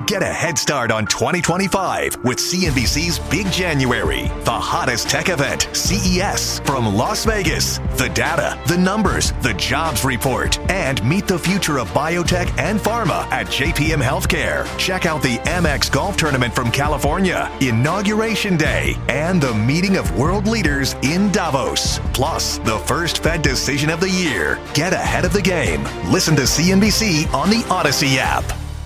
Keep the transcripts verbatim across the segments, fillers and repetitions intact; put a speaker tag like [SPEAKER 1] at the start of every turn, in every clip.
[SPEAKER 1] Get a head start on twenty twenty-five with C N B C's Big January, the hottest tech event, C E S, from Las Vegas. The data, the numbers, the jobs report, and meet the future of biotech and pharma at J P M Healthcare. Check out the Amex Golf Tournament from California, Inauguration Day, and the meeting of world leaders in Davos. Plus, the first Fed decision of the year. Get ahead of the game. Listen to C N B C on the Odyssey app.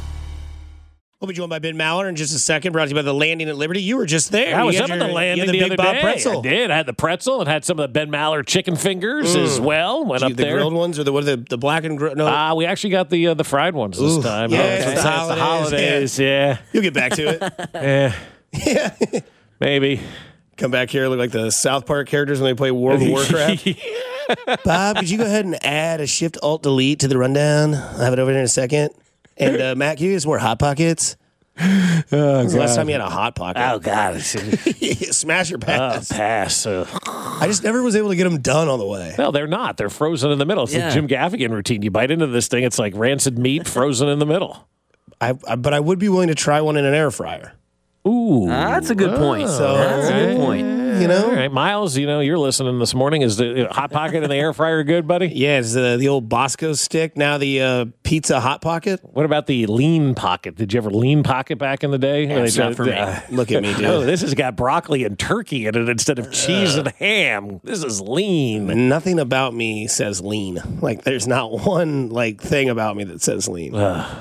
[SPEAKER 2] We'll be joined by Ben Maller in just a second. Brought to you by the Landing at Liberty. You were just there.
[SPEAKER 3] I was
[SPEAKER 2] you
[SPEAKER 3] up
[SPEAKER 2] your,
[SPEAKER 3] at the Landing
[SPEAKER 2] the,
[SPEAKER 3] the,
[SPEAKER 2] big
[SPEAKER 3] other
[SPEAKER 2] Bob
[SPEAKER 3] day.
[SPEAKER 2] Pretzel.
[SPEAKER 3] I did. I had the pretzel and had some of the Ben Maller chicken fingers mm. as well. Went
[SPEAKER 2] Did
[SPEAKER 3] up
[SPEAKER 2] you, the
[SPEAKER 3] there.
[SPEAKER 2] The grilled ones or the what are the, the black and grilled? No.
[SPEAKER 3] Uh, we actually got the uh, the fried ones this
[SPEAKER 2] Ooh,
[SPEAKER 3] time.
[SPEAKER 2] Yeah,
[SPEAKER 3] oh,
[SPEAKER 2] it's,
[SPEAKER 3] it's,
[SPEAKER 2] the
[SPEAKER 3] it's the holidays. Yeah. yeah.
[SPEAKER 2] You'll get back to it.
[SPEAKER 3] yeah.
[SPEAKER 2] Yeah.
[SPEAKER 3] Maybe.
[SPEAKER 2] Come back here, look like the South Park characters when they play World of Warcraft. Bob, could you go ahead and add a Shift Alt Delete to the rundown? I'll have it over there in a second. And uh, Matt, can you get some more Hot Pockets?
[SPEAKER 3] Oh,
[SPEAKER 2] When's the last time you had a Hot Pocket?
[SPEAKER 3] Oh, God.
[SPEAKER 2] Smash or pass?
[SPEAKER 3] Oh, pass. Uh,
[SPEAKER 2] I just never was able to get them done on the way.
[SPEAKER 3] No, they're not. They're frozen in the middle. It's
[SPEAKER 4] Yeah.
[SPEAKER 3] the Jim Gaffigan routine. You bite into this thing, it's like rancid meat frozen in the middle.
[SPEAKER 2] I, I, but I would be willing to try one in an air fryer.
[SPEAKER 3] Ooh.
[SPEAKER 4] That's a good point.
[SPEAKER 2] So,
[SPEAKER 4] That's a good point.
[SPEAKER 2] You know?
[SPEAKER 3] All right, Miles, you know, you're listening this morning. Is the you know, Hot Pocket in the air fryer good, buddy?
[SPEAKER 2] Yeah, it's the, the old Bosco stick, now the uh, Pizza Hot Pocket.
[SPEAKER 3] What about the lean pocket? Did you ever lean pocket back in the day?
[SPEAKER 2] Yeah, it's
[SPEAKER 3] They-
[SPEAKER 2] not for me.
[SPEAKER 3] uh,
[SPEAKER 2] Look at me, dude.
[SPEAKER 3] Oh, this has got broccoli and turkey in it instead of cheese and ham. This is lean.
[SPEAKER 2] Nothing about me says lean. Like, there's not one like thing about me that says lean.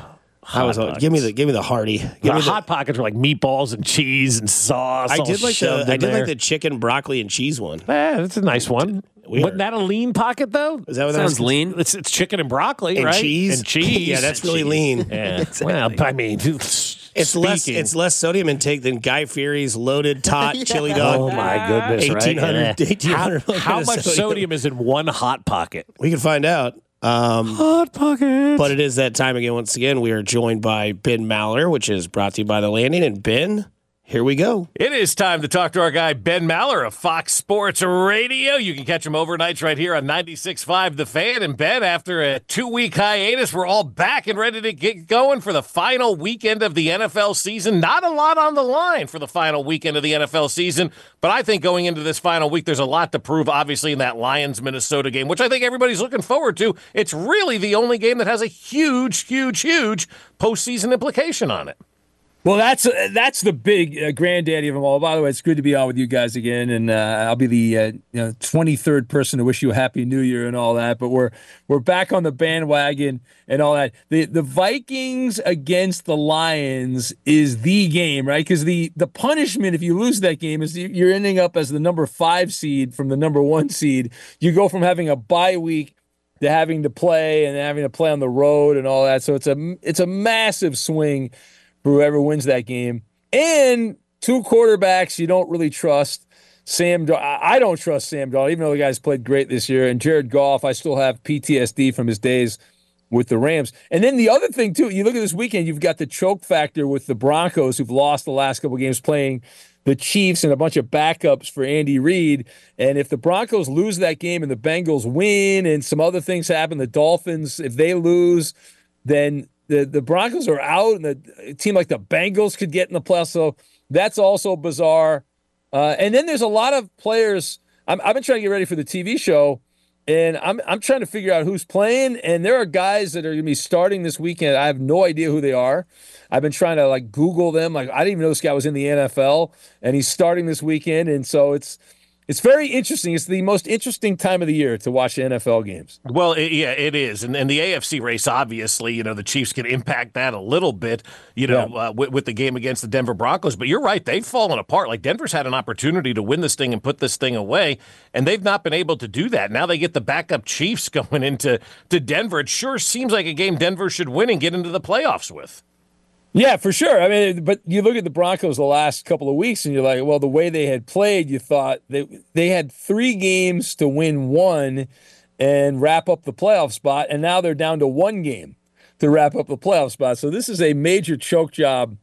[SPEAKER 2] I was
[SPEAKER 3] Hot
[SPEAKER 2] give me the
[SPEAKER 3] Pockets.
[SPEAKER 2] give me the hearty. Give
[SPEAKER 3] The
[SPEAKER 2] me the,
[SPEAKER 3] hot pockets were like meatballs and cheese and sauce.
[SPEAKER 2] I
[SPEAKER 3] all
[SPEAKER 2] did like the
[SPEAKER 3] shoved
[SPEAKER 2] I
[SPEAKER 3] in
[SPEAKER 2] did
[SPEAKER 3] there.
[SPEAKER 2] like the chicken broccoli and cheese one.
[SPEAKER 3] Eh, that's a nice one.
[SPEAKER 2] Weird.
[SPEAKER 3] Wasn't that a lean pocket though?
[SPEAKER 2] Is that what
[SPEAKER 4] Sounds
[SPEAKER 2] that was?
[SPEAKER 4] lean.
[SPEAKER 3] It's, it's chicken and broccoli,
[SPEAKER 2] And
[SPEAKER 3] right?
[SPEAKER 2] cheese?
[SPEAKER 3] And cheese.
[SPEAKER 2] Yeah, that's really lean.
[SPEAKER 3] Yeah. Well, I mean,
[SPEAKER 2] It's less it's less sodium intake than Guy Fieri's loaded tot chili dog.
[SPEAKER 3] Oh my goodness! right?
[SPEAKER 2] eighteen hundred
[SPEAKER 3] Yeah.
[SPEAKER 2] eighteen hundred
[SPEAKER 3] How, how much sodium is in one hot pocket?
[SPEAKER 2] We can find out. Um,
[SPEAKER 3] Hot pocket.
[SPEAKER 2] but it is that time again. Once again, we are joined by Ben Maller, which is brought to you by The Landing. And Ben, here we go.
[SPEAKER 5] It is time to talk to our guy, Ben Maller of Fox Sports Radio. You can catch him overnights right here on ninety-six point five The Fan. And Ben, after a two-week hiatus, we're all back and ready to get going for the final weekend of the N F L season. Not a lot on the line for the final weekend of the N F L season, but I think going into this final week, there's a lot to prove, obviously, in that Lions-Minnesota game, which I think everybody's looking forward to. It's really the only game that has a huge, huge, huge postseason implication on it.
[SPEAKER 6] Well, that's uh, that's the big uh, granddaddy of them all. By the way, it's good to be on with you guys again, and uh, I'll be the uh, you know, twenty-third person to wish you a happy New Year and all that. But we're we're back on the bandwagon and all that. The the Vikings against the Lions is the game, right? Because the the punishment if you lose that game is you're ending up as the number five seed from the number one seed. You go from having a bye week to having to play and having to play on the road and all that. So it's a it's a massive swing for whoever wins that game. And two quarterbacks you don't really trust. Sam, I don't trust Sam Darnold, even though the guy's played great this year. And Jared Goff, I still have P T S D from his days with the Rams. And then the other thing, too, you look at this weekend, you've got the choke factor with the Broncos, who've lost the last couple games playing the Chiefs and a bunch of backups for Andy Reid. And if the Broncos lose that game and the Bengals win and some other things happen, the Dolphins, if they lose, then The the Broncos are out, and the, a team like the Bengals could get in the playoffs. So that's also bizarre. Uh, and then there's a lot of players. I'm, I've been trying to get ready for the T V show, and I'm I'm trying to figure out who's playing. And there are guys that are going to be starting this weekend. I have no idea who they are. I've been trying to like Google them. Like I didn't even know this guy was in the N F L, and he's starting this weekend. And so it's. It's very interesting. It's the most interesting time of the year to watch N F L games.
[SPEAKER 5] Well, it, yeah, it is. And, and the A F C race, obviously, you know, the Chiefs can impact that a little bit, you know,
[SPEAKER 6] Yeah.
[SPEAKER 5] uh, with, with the game against the Denver Broncos. But you're right. They've fallen apart. Like, Denver's had an opportunity to win this thing and put this thing away, and they've not been able to do that. Now they get the backup Chiefs going into to Denver. It sure seems like a game Denver should win and get into the playoffs with.
[SPEAKER 6] Yeah, for sure. I mean, but you look at the Broncos the last couple of weeks, and you're like, well, the way they had played, you thought they they had three games to win one and wrap up the playoff spot, and now they're down to one game to wrap up the playoff spot. So this is a major choke job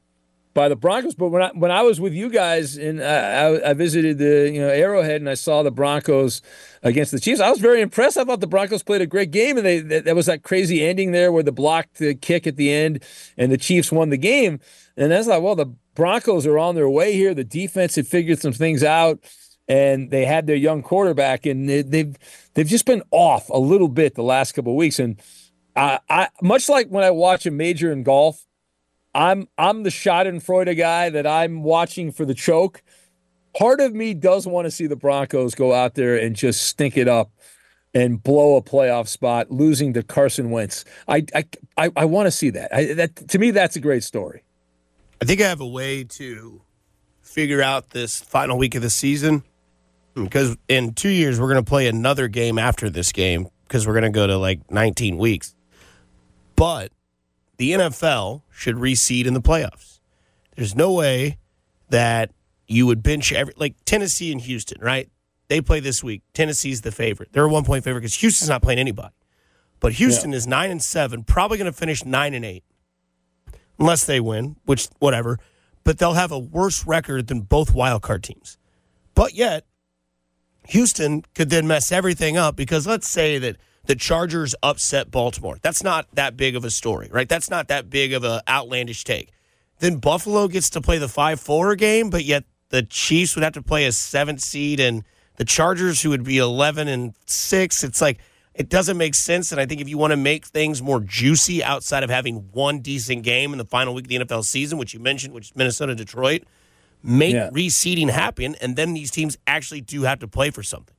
[SPEAKER 6] by the Broncos. But when I when I was with you guys and I, I visited the you know Arrowhead and I saw the Broncos against the Chiefs, I was very impressed. I thought the Broncos played a great game, and they there was that crazy ending there where the blocked the kick at the end, and the Chiefs won the game. And I was like, well, the Broncos are on their way here. The defense had figured some things out, and they had their young quarterback, and they, they've they've just been off a little bit the last couple of weeks. And I, I much like when I watch a major in golf. I'm I'm the Schadenfreude guy that I'm watching for the choke. Part of me does want to see the Broncos go out there and just stink it up and blow a playoff spot, losing to Carson Wentz. I I I, I want to see that. I, that. To me, that's a great story.
[SPEAKER 2] I think I have a way to figure out this final week of the season, because in two years we're going to play another game after this game because we're going to go to like nineteen weeks. But the N F L should reseed in the playoffs. There's no way that you would bench every, like Tennessee and Houston, right? They play this week. Tennessee's the favorite. They're a one point favorite because Houston's not playing anybody. But Houston yeah. is nine and seven, probably going to finish nine and eight, unless they win, which whatever. But they'll have a worse record than both wildcard teams. But yet, Houston could then mess everything up because let's say that the Chargers upset Baltimore. That's not that big of a story, right? That's not that big of an outlandish take. Then Buffalo gets to play the five four game, but yet the Chiefs would have to play a seventh seed, and the Chargers, who would be eleven and six. It's like, it doesn't make sense. And I think if you want to make things more juicy outside of having one decent game in the final week of the N F L season, which you mentioned, which is Minnesota, Detroit, make yeah. reseeding happen, and then these teams actually do have to play for something.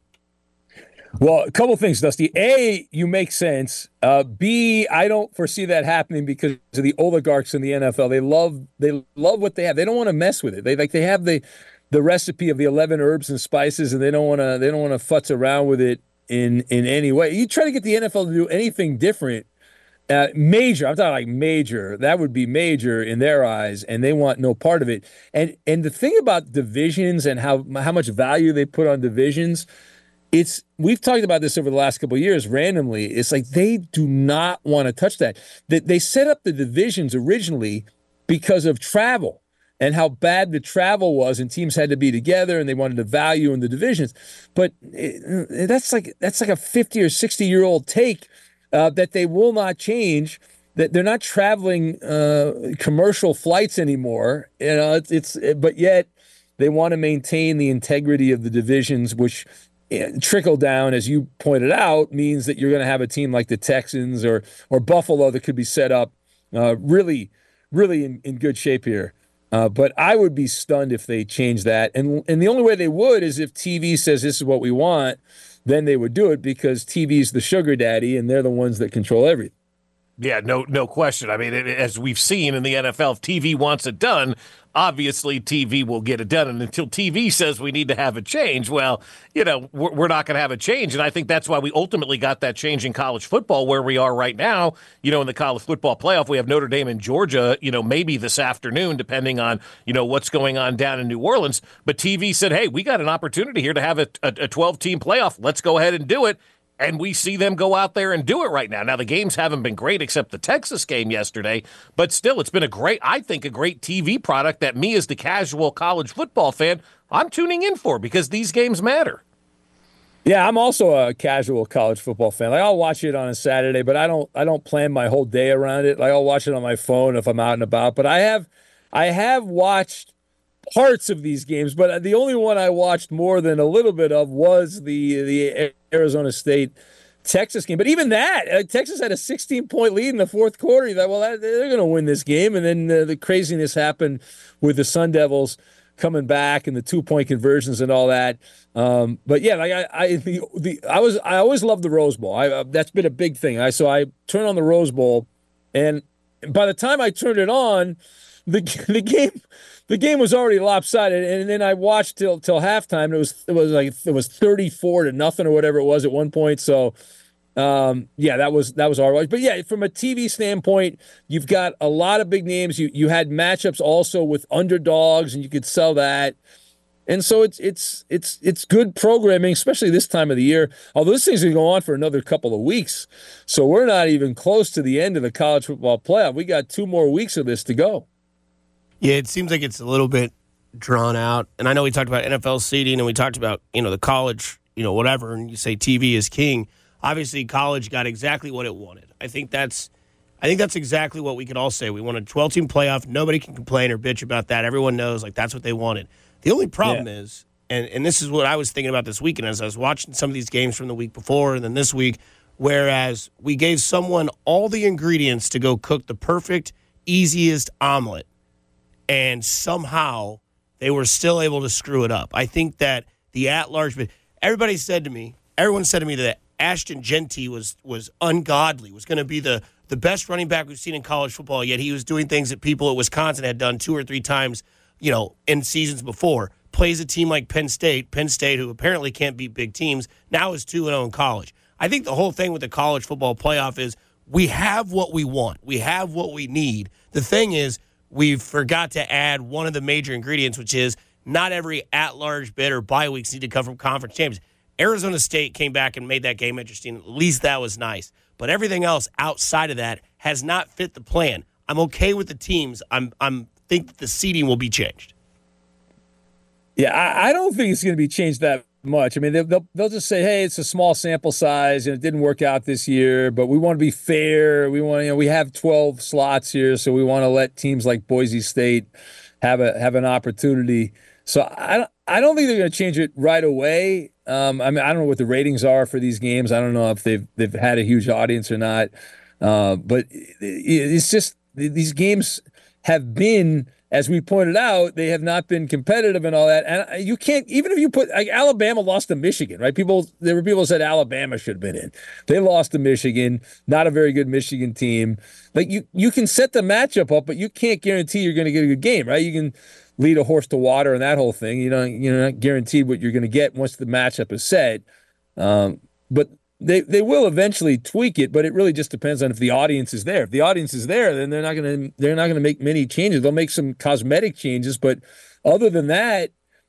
[SPEAKER 6] Well, a couple things, Dusty. A, you make sense. Uh, B, I don't foresee that happening because of the oligarchs in the N F L. They love they love what they have. They don't want to mess with it. They like they have the the recipe of the eleven herbs and spices, and they don't want to they don't want to futz around with it in in any way. You try to get the N F L to do anything different, uh, major. I'm talking like major. That would be major in their eyes, and they want no part of it. And and the thing about divisions and how how much value they put on divisions. It's we've talked about this over the last couple of years randomly. It's like they do not want to touch that. They, they set up the divisions originally because of travel and how bad the travel was, and teams had to be together, and they wanted the value in the divisions. But it, that's like that's like a fifty or sixty year old take uh, that they will not change. That they're not traveling uh, commercial flights anymore. You know, it's, it's but yet they want to maintain the integrity of the divisions, which. Trickle down, as you pointed out, means that you're going to have a team like the Texans or or Buffalo that could be set up uh, really, really in, in good shape here. Uh, but I would be stunned if they change that. And and the only way they would is if T V says this is what we want, then they would do it because T V's the sugar daddy and they're the ones that control everything.
[SPEAKER 5] Yeah, no, no question. I mean, it, as we've seen in the N F L, if T V wants it done, obviously T V will get it done. And until T V says we need to have a change, well, you know, we're, we're not going to have a change. And I think that's why we ultimately got that change in college football where we are right now. You know, in the college football playoff, we have Notre Dame and Georgia, you know, maybe this afternoon, depending on, you know, what's going on down in New Orleans. But T V said, hey, we got an opportunity here to have a twelve-team playoff. Let's go ahead and do it. And we see them go out there and do it right now. Now, the games haven't been great except the Texas game yesterday, but still, it's been a great, I think, a great T V product that me as the casual college football fan, I'm tuning in for because these games matter.
[SPEAKER 6] Yeah, I'm also a casual college football fan. Like, I'll watch it on a Saturday, but I don't I don't plan my whole day around it. Like, I'll watch it on my phone if I'm out and about. But I have I have watched parts of these games, but the only one I watched more than a little bit of was the the Arizona State Texas game. But even that, uh, Texas had a sixteen point lead in the fourth quarter. You thought, well, that, they're going to win this game, and then uh, the craziness happened with the Sun Devils coming back and the two point conversions and all that. Um, but yeah, like I, I the, the I was I always loved the Rose Bowl. I, uh, that's been a big thing. I so I turned on the Rose Bowl, and by the time I turned it on, the the game. The game was already lopsided, and then I watched till till halftime. It was it was like it was thirty-four to nothing or whatever it was at one point. So, um, yeah, that was that was all right. But yeah, from a T V standpoint, you've got a lot of big names. You you had matchups also with underdogs, and you could sell that. And so it's it's it's it's good programming, especially this time of the year. Although this thing's gonna go on for another couple of weeks, so we're not even close to the end of the college football playoff. We got two more weeks of this to go.
[SPEAKER 2] Yeah, it seems like it's a little bit drawn out. And I know we talked about N F L seeding and we talked about, you know, the college, you know, whatever, and you say T V is king. Obviously, college got exactly what it wanted. I think that's I think that's exactly what we could all say. We want a twelve-team playoff. Nobody can complain or bitch about that. Everyone knows, like, that's what they wanted. The only problem yeah. is, and, and this is what I was thinking about this weekend as I was watching some of these games from the week before and then this week, whereas we gave someone all the ingredients to go cook the perfect, easiest omelet, and somehow they were still able to screw it up. I think that the at-large, but everybody said to me, everyone said to me that Ashton Jeanty was was ungodly, was going to be the, the best running back we've seen in college football, yet he was doing things that people at Wisconsin had done two or three times, you know, in seasons before. Plays a team like Penn State, Penn State, who apparently can't beat big teams, now is two and oh in college. I think the whole thing with the college football playoff is we have what we want. We have what we need. The thing is, we've forgot to add one of the major ingredients, which is not every at-large bid or bye weeks need to come from conference champions. Arizona State came back and made that game interesting. At least that was nice. But everything else outside of that has not fit the plan. I'm okay with the teams. I'm I'm think that the seeding will be changed.
[SPEAKER 6] Yeah, I, I don't think it's going to be changed that much. I mean, they'll, they'll they'll just say, hey, it's a small sample size and it didn't work out this year, but we want to be fair. We want, you know, we have twelve slots here, so we want to let teams like Boise State have a have an opportunity. So I don't I don't think they're going to change it right away. Um, I mean, I don't know what the ratings are for these games. I don't know if they've they've had a huge audience or not. Uh, but it's just these games have been, as we pointed out, they have not been competitive and all that. And you can't, even if you put, like, Alabama lost to Michigan, right? People, there were people who said Alabama should have been in. They lost to Michigan, not a very good Michigan team. Like, you, you can set the matchup up, but you can't guarantee you're going to get a good game, right? You can lead a horse to water and that whole thing. You know, you're not guaranteed what you're going to get once the matchup is set. Um, but They they will eventually tweak it, but it really just depends on if the audience is there. If the audience is there, then they're not going to they're not going to make many changes. They'll make some cosmetic changes, but other than that,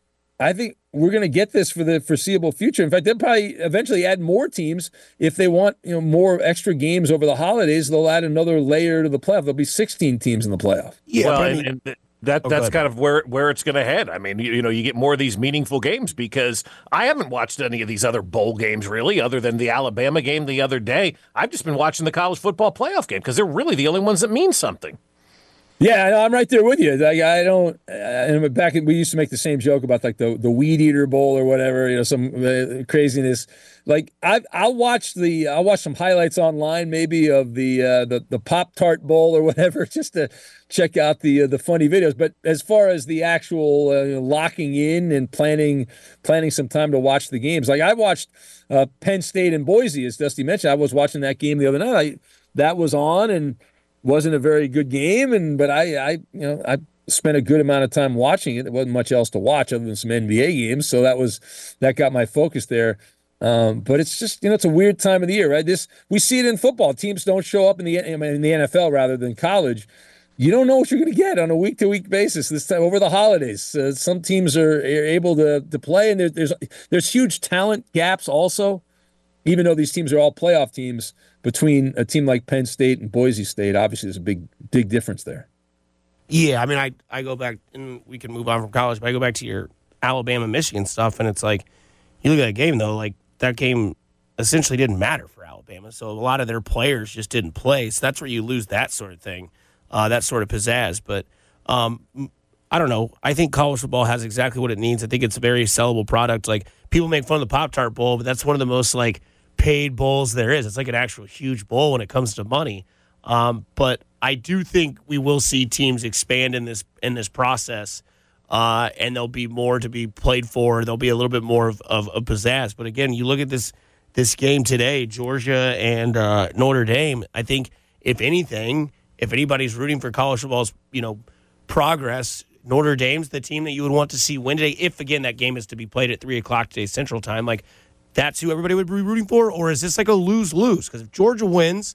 [SPEAKER 6] I think we're going to get this for the foreseeable future. In fact, they'll probably eventually add more teams if they want, you know, more extra games over the holidays. They'll add another layer to the playoff. There'll be sixteen teams in the playoff.
[SPEAKER 5] Yeah, well, I mean, and, and That
[SPEAKER 2] oh,
[SPEAKER 5] that's kind of where where it's going to head. I mean, you, you know, you get more of these meaningful games because I haven't watched any of these other bowl games really, other than the Alabama game the other day. I've just been watching the college football playoff game because they're really the only ones that mean something.
[SPEAKER 6] Yeah, I know, I'm right there with you. Like, I don't. Uh, and back in, we used to make the same joke about like the the Weed Eater Bowl or whatever. You know, some uh, craziness. Like I, I'll watch the I'll watch some highlights online, maybe of the uh, the the Pop Tart Bowl or whatever, just to check out the uh, the funny videos. But as far as the actual uh, you know, locking in and planning planning some time to watch the games, like I watched uh, Penn State and Boise, as Dusty mentioned. I was watching that game the other night. I, that was on and wasn't a very good game, and but I I you know I spent a good amount of time watching it. There wasn't much else to watch other than some N B A games, so that was that got my focus there. Um, but it's just, you know, it's a weird time of the year, right? This we see it in football. Teams don't show up in the in the N F L rather than college. You don't know what you're going to get on a week to week basis this time over the holidays. Uh, some teams are, are able to to play, and there, there's there's huge talent gaps also. Even though these teams are all playoff teams, between a team like Penn State and Boise State, obviously there's a big big difference there.
[SPEAKER 2] Yeah, I mean, I I go back, and we can move on from college, but I go back to your Alabama Michigan stuff, and it's like you look at that game though, like. That game essentially didn't matter for Alabama, so a lot of their players just didn't play. So that's where you lose that sort of thing, uh, that sort of pizzazz. But um, I don't know. I think college football has exactly what it needs. I think it's a very sellable product. Like people make fun of the Pop-Tart Bowl, but that's one of the most like paid bowls there is. It's like an actual huge bowl when it comes to money. Um, but I do think we will see teams expand in this in this process. Uh, and there'll be more to be played for. There'll be a little bit more of, of, of pizzazz. But again, you look at this this game today, Georgia and uh, Notre Dame. I think if anything, if anybody's rooting for college football's you know progress, Notre Dame's the team that you would want to see win today. If again that game is to be played at three o'clock today Central Time, like that's who everybody would be rooting for, or is this like a lose lose? Because if Georgia wins,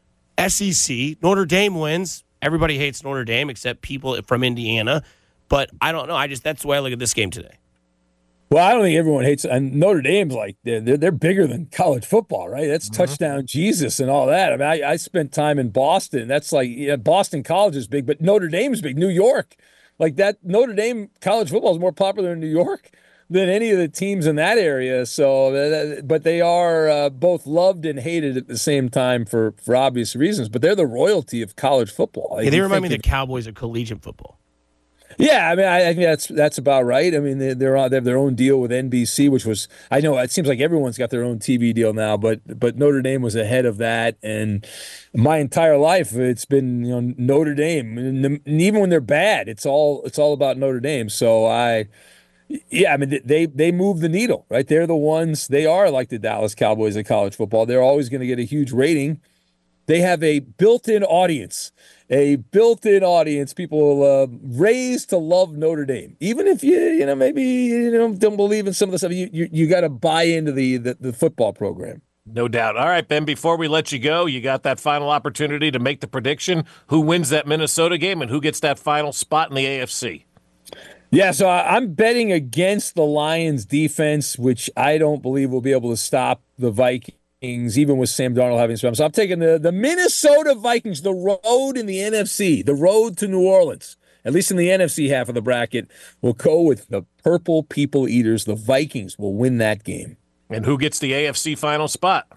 [SPEAKER 2] S E C, Notre Dame wins, everybody hates Notre Dame except people from Indiana. But I don't know. I just that's the way I look at this game today.
[SPEAKER 6] Well, I don't think everyone hates and Notre Dame's like they're they're, they're bigger than college football, right? That's mm-hmm. touchdown Jesus and all that. I mean, I, I spent time in Boston. That's like yeah, Boston College is big, but Notre Dame's big. New York, like that Notre Dame college football is more popular in New York than any of the teams in that area. So, but they are uh, both loved and hated at the same time for, for obvious reasons. But they're the royalty of college football.
[SPEAKER 2] Yeah, they remind me of the Cowboys of collegiate football.
[SPEAKER 6] Yeah, I mean, I, I think that's that's about right. I mean, they, they're on, they have their own deal with N B C, which was, I know it seems like everyone's got their own T V deal now, but but Notre Dame was ahead of that. And my entire life, it's been, you know, Notre Dame, and, and even when they're bad, it's all it's all about Notre Dame. So I. Yeah, I mean, they they move the needle, right? They're the ones, they are like the Dallas Cowboys of college football. They're always going to get a huge rating. They have a built-in audience, a built-in audience. People uh, raised to love Notre Dame. Even if you, you know, maybe you know, don't believe in some of the stuff, you you, you got to buy into the, the, the football program.
[SPEAKER 5] No doubt. All right, Ben, before we let you go, you got that final opportunity to make the prediction. Who wins that Minnesota game and who gets that final spot in the A F C?
[SPEAKER 6] Yeah, so I'm betting against the Lions defense, which I don't believe will be able to stop the Vikings, even with Sam Darnold having some. So I'm taking the, the Minnesota Vikings, the road in the N F C, the road to New Orleans, at least in the N F C half of the bracket. We'll go with the Purple People Eaters. The Vikings will win that game.
[SPEAKER 5] And who gets the A F C final spot?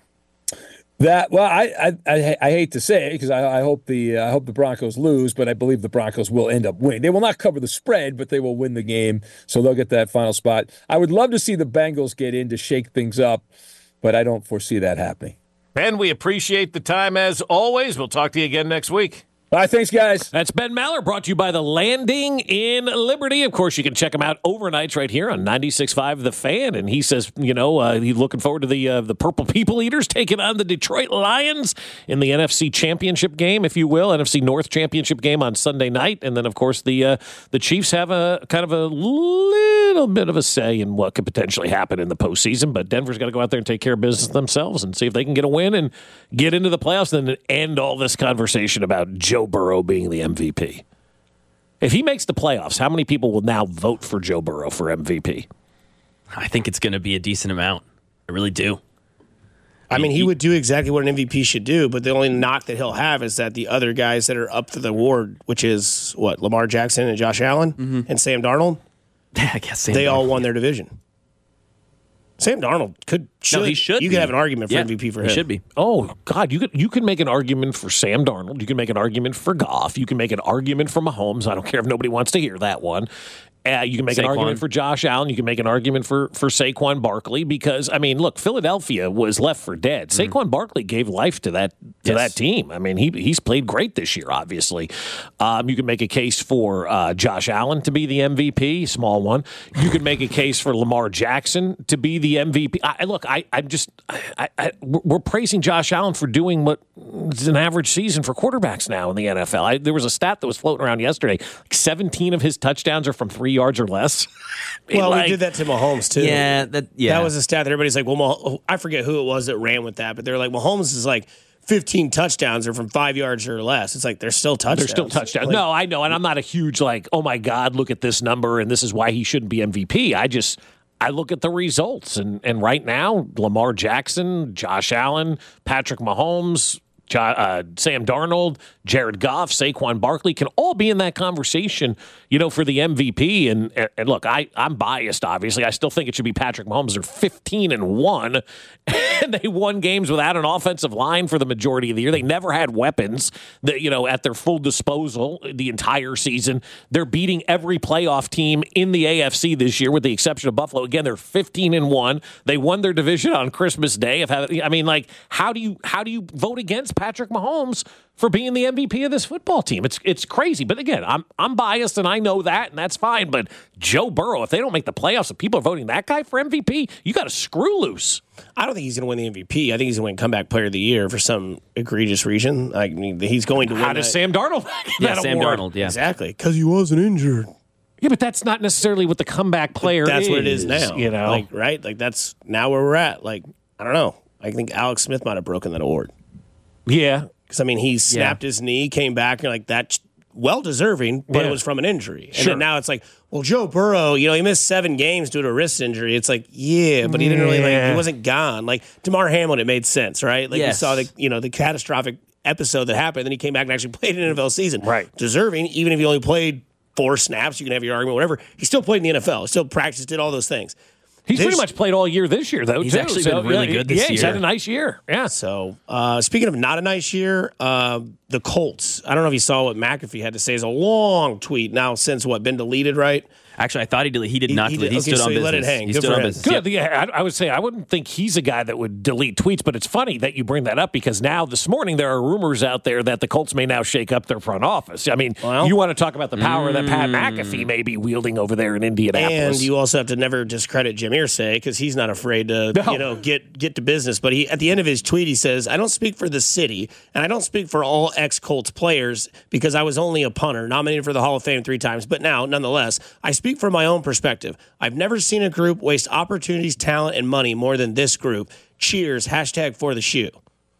[SPEAKER 6] That well, I I, I, I hate to say it because I, I hope the uh, I hope the Broncos lose, but I believe the Broncos will end up winning. They will not cover the spread, but they will win the game, so they'll get that final spot. I would love to see the Bengals get in to shake things up, but I don't foresee that happening.
[SPEAKER 5] Ben, we appreciate the time as always. We'll talk to you again next week.
[SPEAKER 6] All right, thanks, guys.
[SPEAKER 3] That's Ben Maller, brought to you by The Landing in Liberty. Of course, you can check him out overnights right here on ninety-six point five The Fan. And he says, you know, uh, he's looking forward to the uh, the Purple People Eaters taking on the Detroit Lions in the N F C Championship game, if you will, N F C North Championship game on Sunday night. And then, of course, the uh, the Chiefs have a kind of a little bit of a say in what could potentially happen in the postseason. But Denver's got to go out there and take care of business themselves and see if they can get a win and get into the playoffs and then end all this conversation about Joe Burrow being the M V P. If he makes the playoffs, how many people will now vote for Joe Burrow for M V P?
[SPEAKER 4] I think it's going to be a decent amount. I really do.
[SPEAKER 2] I mean, he would do exactly what an M V P should do, but the only knock that he'll have is that the other guys that are up for the award, which is, what, Lamar Jackson and Josh Allen mm-hmm. and Sam Darnold,
[SPEAKER 4] yeah, I guess Sam
[SPEAKER 2] they
[SPEAKER 4] Darnold.
[SPEAKER 2] all won their division. Sam Darnold could should.
[SPEAKER 4] No, he should.
[SPEAKER 2] You
[SPEAKER 4] be.
[SPEAKER 2] could have an argument for
[SPEAKER 4] yeah,
[SPEAKER 2] M V P for
[SPEAKER 4] he
[SPEAKER 2] him.
[SPEAKER 4] Should be.
[SPEAKER 3] Oh, God, you could you can make an argument for Sam Darnold. You can make an argument for Goff. You can make an argument for Mahomes. I don't care if nobody wants to hear that one. Uh, you can make
[SPEAKER 4] Saquon.
[SPEAKER 3] an argument for Josh Allen. You can make an argument for, for Saquon Barkley because, I mean, look, Philadelphia was left for dead. Mm. Saquon Barkley gave life to that to yes. that team. I mean, he he's played great this year, obviously. Um, you can make a case for uh, Josh Allen to be the M V P, small one. You can make a case for Lamar Jackson to be the M V P. I, look, I, I'm just I, I, we're praising Josh Allen for doing what is an average season for quarterbacks now in the N F L. I, there was a stat that was floating around yesterday. Like seventeen of his touchdowns are from three yards or less.
[SPEAKER 2] Well,
[SPEAKER 3] like,
[SPEAKER 2] we did that to Mahomes, too.
[SPEAKER 4] Yeah, that, yeah.
[SPEAKER 2] That was a stat that everybody's like, well, Mah- I forget who it was that ran with that, but they're like, Mahomes is like fifteen touchdowns are from five yards or less. It's like, they're still touchdowns.
[SPEAKER 3] They're still touchdowns.
[SPEAKER 2] Like,
[SPEAKER 3] no, I know. And I'm not a huge, like, oh, my God, look at this number, and this is why he shouldn't be M V P. I just, I look at the results. And, and right now, Lamar Jackson, Josh Allen, Patrick Mahomes, Uh, Sam Darnold, Jared Goff, Saquon Barkley can all be in that conversation, you know, for the M V P. And, and, and look, I, I'm biased, obviously. I still think it should be Patrick Mahomes. They're fifteen and one, and they won games without an offensive line for the majority of the year. They never had weapons that, you know, at their full disposal the entire season. They're beating every playoff team in the A F C this year, with the exception of Buffalo. Again, they're fifteen and one. They won their division on Christmas Day. I mean, like, how do you how do you vote against Patrick Mahomes for being the M V P of this football team? It's it's crazy. But again, I'm I'm biased and I know that, and that's fine. But Joe Burrow, if they don't make the playoffs, if people are voting that guy for M V P, you got to screw loose.
[SPEAKER 2] I don't think he's going to win the M V P. I think he's going to win comeback player of the year for some egregious reason. I mean, he's going to win.
[SPEAKER 3] How does
[SPEAKER 2] that.
[SPEAKER 3] Sam Darnold get
[SPEAKER 4] yeah,
[SPEAKER 3] that
[SPEAKER 4] Sam
[SPEAKER 3] award?
[SPEAKER 4] Darnold, yeah.
[SPEAKER 2] Exactly, because he wasn't injured.
[SPEAKER 3] Yeah, but that's not necessarily what the comeback player
[SPEAKER 2] That's
[SPEAKER 3] is.
[SPEAKER 2] what it is now.
[SPEAKER 3] You know,
[SPEAKER 2] like, right? Like, that's now where we're at. Like, I don't know. I think Alex Smith might have broken that award.
[SPEAKER 3] yeah.
[SPEAKER 2] Because, I mean, he snapped yeah. his knee, came back, and like that's well-deserving, but
[SPEAKER 3] yeah.
[SPEAKER 2] it was from an injury. And
[SPEAKER 3] sure.
[SPEAKER 2] then now it's like, well, Joe Burrow, you know, he missed seven games due to a wrist injury. It's like, yeah, but he didn't really, like, he wasn't gone. Like, DeMar Hamlin, it made sense, right? Like,
[SPEAKER 4] yes.
[SPEAKER 2] we saw the, you know, the catastrophic episode that happened, and then he came back and actually played an N F L season.
[SPEAKER 3] Right.
[SPEAKER 2] Deserving, even if he only played four snaps. You can have your argument, whatever. He still played in the N F L. Still practiced, did all those things.
[SPEAKER 3] He's
[SPEAKER 2] this,
[SPEAKER 3] pretty much played all year this year, though,
[SPEAKER 4] he's
[SPEAKER 3] too.
[SPEAKER 4] actually
[SPEAKER 3] so,
[SPEAKER 4] been really
[SPEAKER 3] yeah,
[SPEAKER 4] good this
[SPEAKER 3] yeah,
[SPEAKER 4] year.
[SPEAKER 3] He's had a nice year. Yeah.
[SPEAKER 2] So, uh, speaking of not a nice year, uh, the Colts. I don't know if you saw what McAfee had to say. It's a long tweet now since, what, been deleted, right?
[SPEAKER 4] Actually, I thought he did. He did
[SPEAKER 2] He-
[SPEAKER 4] not
[SPEAKER 2] he
[SPEAKER 4] delete.
[SPEAKER 2] did-
[SPEAKER 4] He
[SPEAKER 2] okay,
[SPEAKER 4] stood
[SPEAKER 2] so
[SPEAKER 4] on
[SPEAKER 2] he
[SPEAKER 4] business.
[SPEAKER 2] let it hang.
[SPEAKER 4] He
[SPEAKER 2] Good
[SPEAKER 4] stood
[SPEAKER 2] for
[SPEAKER 4] on
[SPEAKER 2] him.
[SPEAKER 4] business.
[SPEAKER 3] Good.
[SPEAKER 4] Yep.
[SPEAKER 3] Yeah, I, I would say I wouldn't think he's a guy that would delete tweets, but it's funny that you bring that up because now this morning there are rumors out there that the Colts may now shake up their front office. I mean,
[SPEAKER 2] Well-
[SPEAKER 3] you want to talk about the power that Pat McAfee may be wielding over there in Indianapolis.
[SPEAKER 2] And you also have to never discredit Jim Irsay because he's not afraid to,
[SPEAKER 3] No.
[SPEAKER 2] you know, get get to business. But he, at the end of his tweet, he says, "I don't speak for the city, and I don't speak for all ex-Colts players because I was only a punter, nominated for the Hall of Fame three times. But now, nonetheless, I speak from my own perspective. I've never seen a group waste opportunities, talent, and money more than this group. Cheers! Hashtag for the shoe."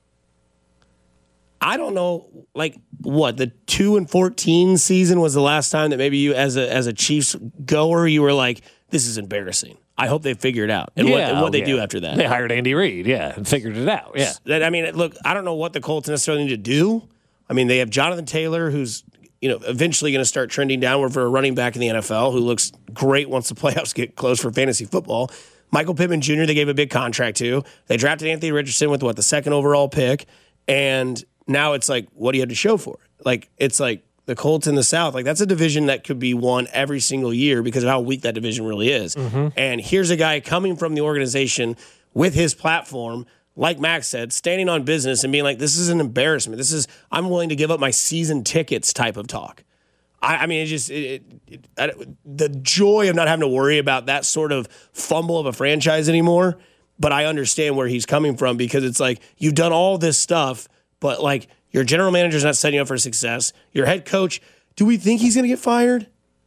[SPEAKER 2] I don't know, like what the two and fourteen season was the last time that maybe you, as a as a Chiefs goer, you were like, "This is embarrassing." I hope they figure it out and what, and what they
[SPEAKER 3] yeah.
[SPEAKER 2] do after that.
[SPEAKER 3] They hired Andy Reid, yeah, and figured it out. Yeah.
[SPEAKER 2] That- I mean, look, I don't know what the Colts necessarily need to do. I mean, they have Jonathan Taylor, who's you know eventually going to start trending downward for a running back in the N F L, who looks great once the playoffs get close for fantasy football. Michael Pittman Junior, they gave a big contract to. They drafted Anthony Richardson with what the second overall pick, and now it's like, what do you have to show for it? Like, it's like the Colts in the South, like that's a division that could be won every single year because of how weak that division really is.
[SPEAKER 3] Mm-hmm.
[SPEAKER 2] And here's a guy coming from the organization with his platform, like Max said, standing on business and being like, this is an embarrassment. This is, I'm willing to give up my season tickets type of talk. I, I mean, it just, it, it, I, the joy of not having to worry about that sort of fumble of a franchise anymore. But I understand where he's coming from because it's like, you've done all this stuff, but like, your general manager's not setting you up for success. Your head coach, do we think he's going to get fired?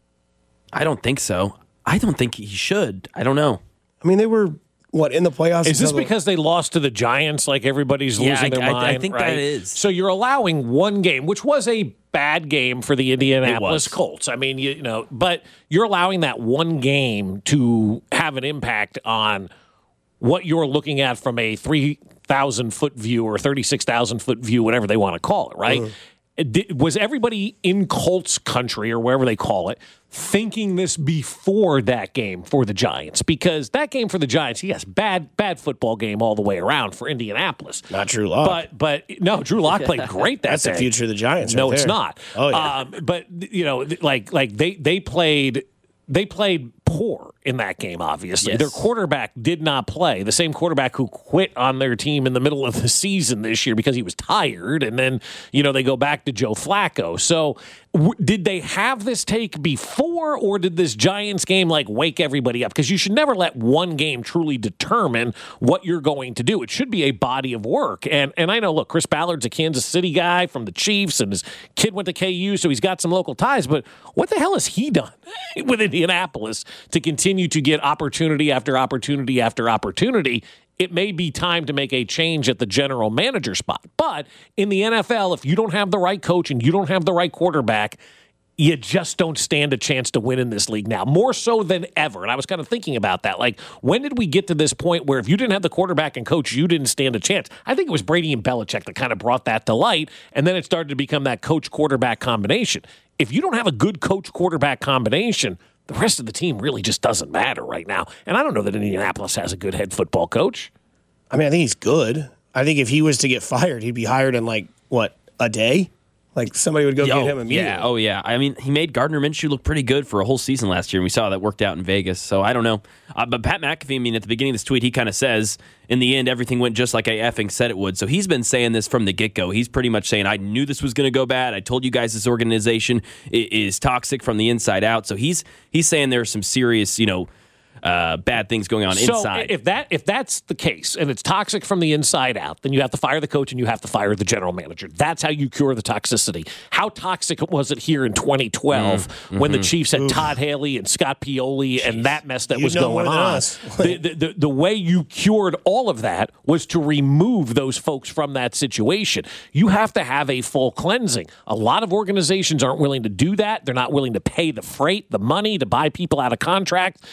[SPEAKER 4] I don't think so. I don't think he should. I don't know.
[SPEAKER 2] I mean, they were, what, in the playoffs?
[SPEAKER 3] Is this
[SPEAKER 2] until the-
[SPEAKER 3] because they lost to the Giants like everybody's
[SPEAKER 4] Yeah,
[SPEAKER 3] losing
[SPEAKER 4] I-
[SPEAKER 3] their
[SPEAKER 4] I- I
[SPEAKER 3] mind?
[SPEAKER 4] think that
[SPEAKER 3] right?
[SPEAKER 4] is.
[SPEAKER 3] So you're allowing one game, which was a bad game for the Indianapolis
[SPEAKER 4] was.
[SPEAKER 3] Colts. I mean, you, you know, but you're allowing that one game to have an impact on what you're looking at from a three thousand foot view or thirty-six thousand foot view, whatever they want to call it, right?
[SPEAKER 2] Uh-huh.
[SPEAKER 3] Did, was everybody in Colts country or wherever they call it thinking this before that game for the Giants? Because that game for the Giants, yes, bad bad football game all the way around for Indianapolis.
[SPEAKER 2] Not Drew Lock.
[SPEAKER 3] But but no, Drew Lock played great that
[SPEAKER 2] That's
[SPEAKER 3] day.
[SPEAKER 2] the future of the Giants.
[SPEAKER 3] No,
[SPEAKER 2] right
[SPEAKER 3] it's
[SPEAKER 2] there.
[SPEAKER 3] not.
[SPEAKER 2] Oh, yeah.
[SPEAKER 3] Um, but you know, like like they they played they played poor in that game, obviously.
[SPEAKER 4] Yes.
[SPEAKER 3] Their quarterback did not play. The same quarterback who quit on their team in the middle of the season this year because he was tired. And then, you know, they go back to Joe Flacco. So w- did they have this take before, or did this Giants game like wake everybody up? Because you should never let one game truly determine what you're going to do. It should be a body of work. And and I know, look, Chris Ballard's a Kansas City guy from the Chiefs, and his kid went to K U, so he's got some local ties. But what the hell has he done with Indianapolis to continue to get opportunity after opportunity after opportunity? It may be time to make a change at the general manager spot. But in the N F L, if you don't have the right coach and you don't have the right quarterback, you just don't stand a chance to win in this league now, more so than ever. And I was kind of thinking about that. Like, when did we get to this point where if you didn't have the quarterback and coach, you didn't stand a chance? I think it was Brady and Belichick that kind of brought that to light, and then it started to become that coach-quarterback combination. If you don't have a good coach-quarterback combination, the rest of the team really just doesn't matter right now. And I don't know that Indianapolis has a good head football coach.
[SPEAKER 2] I mean, I think he's good. I think if he was to get fired, he'd be hired in like, what, a day? Like somebody would go get him immediately.
[SPEAKER 4] Yeah, oh yeah. I mean, he made Gardner Minshew look pretty good for a whole season last year, and we saw that worked out in Vegas. So I don't know. Uh, but Pat McAfee, I mean, at the beginning of this tweet, he kind of says, in the end, everything went just like I effing said it would. So he's been saying this from the get-go. He's pretty much saying, I knew this was going to go bad. I told you guys this organization is toxic from the inside out. So he's he's saying there's some serious, you know, Uh, bad things going on
[SPEAKER 3] so
[SPEAKER 4] inside.
[SPEAKER 3] if that if that's the case and it's toxic from the inside out, then you have to fire the coach and you have to fire the general manager. That's how you cure the toxicity. How toxic was it here in twenty twelve mm-hmm. when the Chiefs had Oof. Todd Haley and Scott Pioli Jeez. and that mess that
[SPEAKER 2] you
[SPEAKER 3] was
[SPEAKER 2] know
[SPEAKER 3] going on? the, the, the, the way you cured all of that was to remove those folks from that situation. You have to have a full cleansing. A lot of organizations aren't willing to do that. They're not willing to pay the freight, the money to buy people out of contract, to hire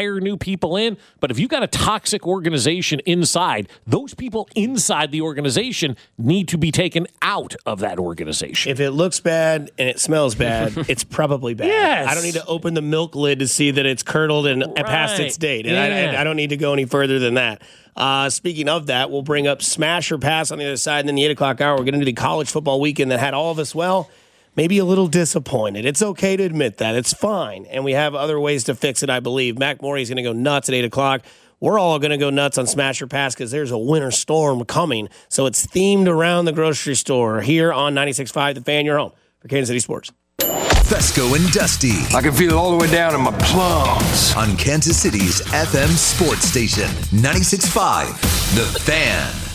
[SPEAKER 3] hire new people in. But if you've got a toxic organization inside, those people inside the organization need to be taken out of that organization.
[SPEAKER 2] If it looks bad and it smells bad, it's probably bad.
[SPEAKER 3] Yes.
[SPEAKER 2] I don't need to open the milk lid to see that it's curdled and
[SPEAKER 3] Right.
[SPEAKER 2] past its date. And
[SPEAKER 3] Yeah.
[SPEAKER 2] I, I don't need to go any further than that. Uh, speaking of that, we'll bring up smash or pass on the other side. And then the eight o'clock hour, we're getting into the college football weekend that had all of us, well, maybe a little disappointed. It's okay to admit that. It's fine. And we have other ways to fix it, I believe. Mac Morey is going to go nuts at eight o'clock. We're all going to go nuts on Smash or Pass because there's a winter storm coming. So it's themed around the grocery store here on ninety-six point five The Fan, your home for Kansas City Sports.
[SPEAKER 7] Fesco and Dusty
[SPEAKER 8] I can feel it all the way down in my plums.
[SPEAKER 7] on Kansas City's F M sports station, ninety-six point five The Fan.